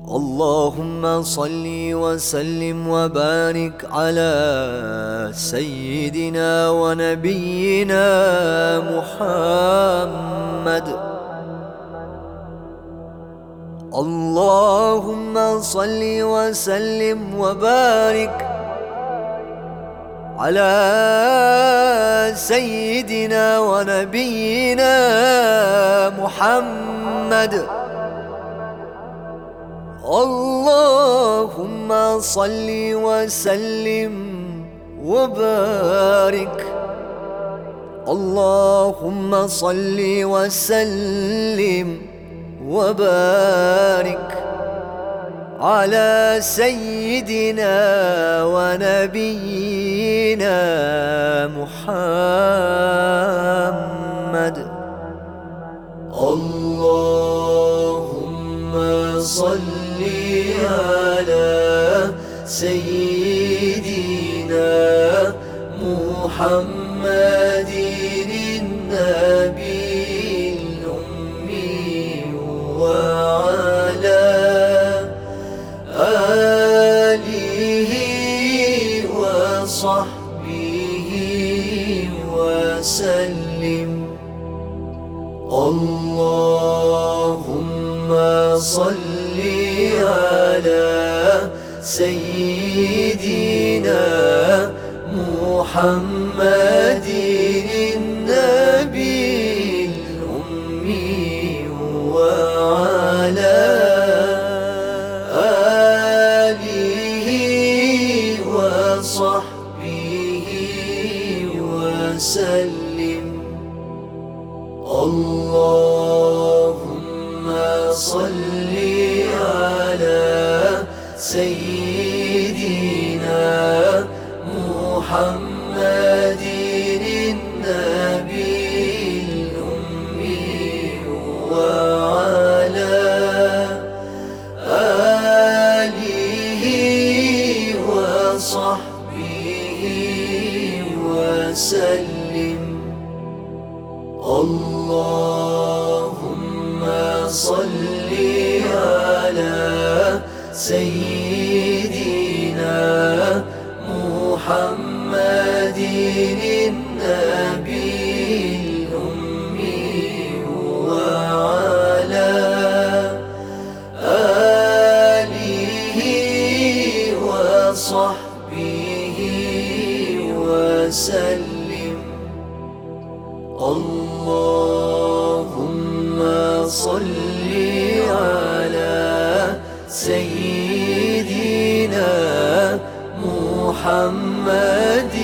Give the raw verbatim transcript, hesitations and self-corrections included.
اللهم صل وسلم وبارك على سيدنا ونبينا محمد. اللهم صل وسلم وبارك على سيدنا ونبينا محمد. اللهم صل وسلم وبارك اللهم صل وسلم وبارك على سيدنا ونبينا محمد. اللهم صل على سيدنا محمد النبي الأمي وعلى آله وصحبه وسلم. اللهم صل على سيدنا محمد النبي الأمي وعلى آله وصحبه وسلم. اللهم صل على سيدنا محمد النبي الأمي وعلى آله وصحبه وسلم. اللهم صل على سيدنا محمد النبي الأمي وعلى آله وصحبه وسلم. اللهم صل على سيدنا محمد